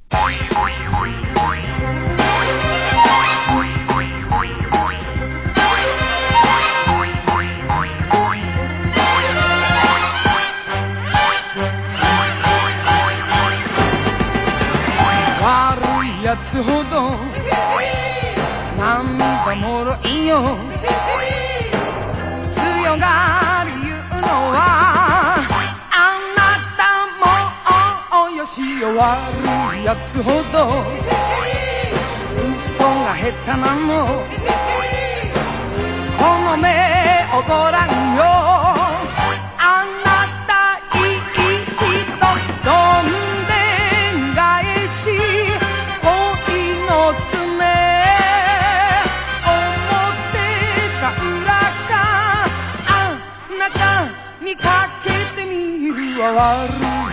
悪いやつほど涙もろいよ。強がり言うのはあなたもよしよ。悪いやつほど嘘が下手なの。この目をごらんよ。